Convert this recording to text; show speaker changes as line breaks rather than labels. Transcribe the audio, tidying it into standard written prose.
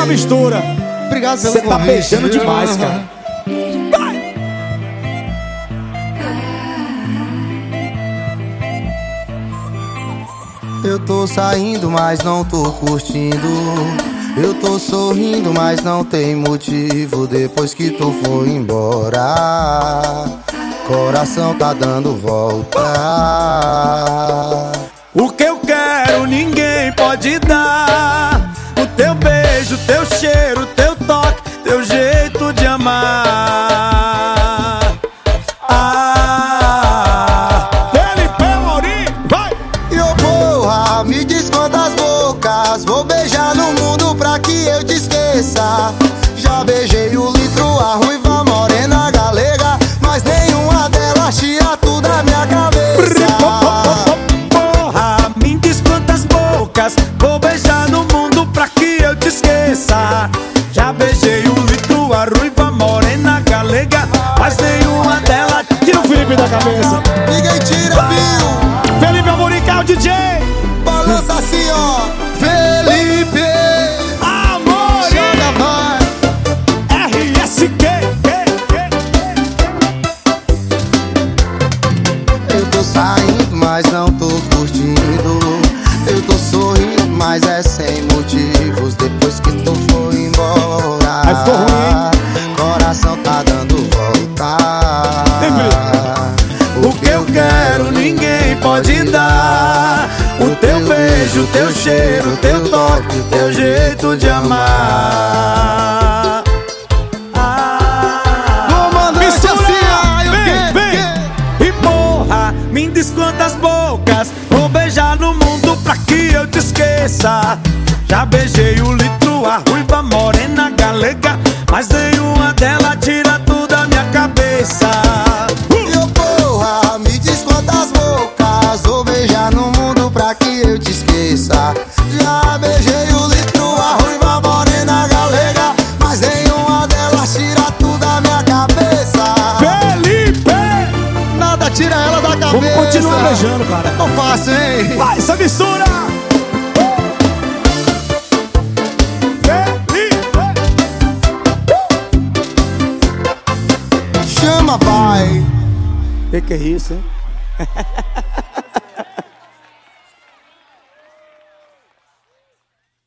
mistura.
Obrigado pelo
Você tá
convite.
beijando demais, cara. Vai!
Eu tô saindo, mas não tô curtindo. Eu tô sorrindo, mas não tem motivo. Depois que tu foi embora, coração tá dando volta.
O que eu quero ninguém pode dar. O teu beijo, teu cheiro, teu toque, teu jeito de amar. Felipe Amorim, vai!
E ô porra, me diz quantas bocas vou beijar no mundo pra que eu te esqueça. Já beijei o litro, a ruiva, morena, galega, mas nenhuma delas tira tudo da minha cabeça.
Porra, me diz quantas bocas vou beijar no mundo pra que eu te esqueça. Já beijei o litro, a ruiva, morena, galega, mas nenhuma delas tira o Felipe da cabeça.
Ninguém tira, viu?
Felipe Amorim, que é o DJ.
Balança assim, ó. Felipe
Amorim,
joga, vai.
RSQ.
Eu tô saindo, mas não tô curtindo. Eu tô sorrindo, mas é sem motivos. Depois que tu foi embora,
Aí ficou ruim,
coração tá dando volta.
O que eu quero ninguém pode dar. O teu beijo, teu cheiro, teu toque, teu jeito de amar.
Comandante assim, ai, o quê?
Vem! E porra, me diz quantas bocas vou beijar no mundo pra que eu te esqueça. Já beijei o litro, a ruiva, morena, galega, mas nenhuma delas tira tudo da minha cabeça.
E ô porra, me diz quantas bocas vou beijar no mundo pra que eu te esqueça. Já beijei o litro, a ruiva, morena, galega, mas nenhuma delas tira tudo da minha cabeça.
Felipe!
Nada tira ela da cabeça.
Vamos continuar beijando, cara.
Não fácil, hein?
Vai, essa mistura!
Chama, vai.
Que é isso, hein?